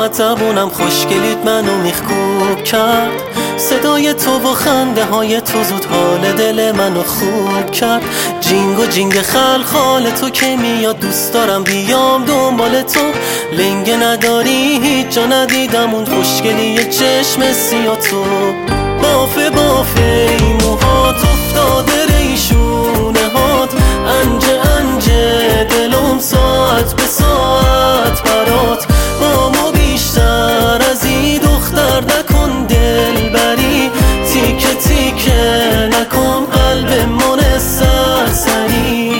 راحت زبونم خوشگلیت منو میخکوب کرد. صدای تو و خنده های تو زود حال دل منو خوب کرد. جینگ و جینگ خلخال تو که میاد دوست دارم بیام دنبال تو. لنگه نداری هیچ جا ندیدم اون خوشگلی چشم سیاه تو. بافه بافه ای موهات افتاده ریشونه هات. انجه انجه دلم ساعت به ساعت برات. با ما بیشتر از این دختر نکن دل بری. تیکه تیکه نکن قلب من سرسری.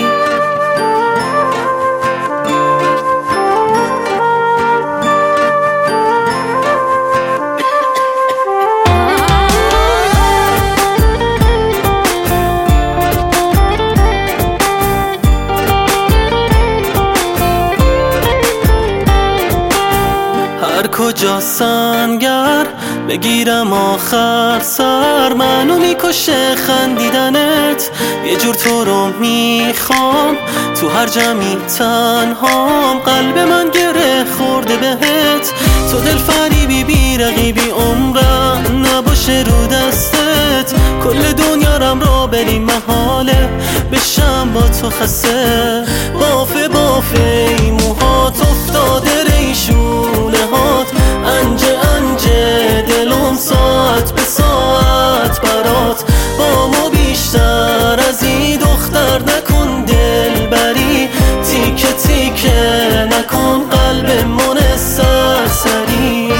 هر کجا سنگر بگیرم آخر سر منو میکشه خندیدنت. یه جور تو رو میخوام تو هر جمعی تنهام. قلب من گره خورده بهت. تو دل فریبی بی رقیبی عمرم نباشه رو دستت. کل دنیا رم را بریم محاله بشم با تو خسته. بافه بافه ای موهات افتاده ریشونه هات. انجه انجه دلم ساعت به ساعت برات. با ما بیشتر از این دختر نکن دل بری. تیکه تیکه نکن قلب من سرسری.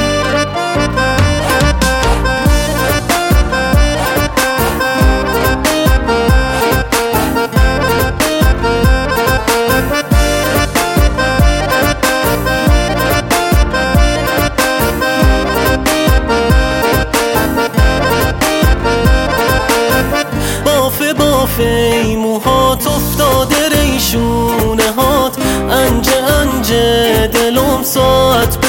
بافه ای موهات افتاده ریشونه هات. انجه انجه دلم ساعت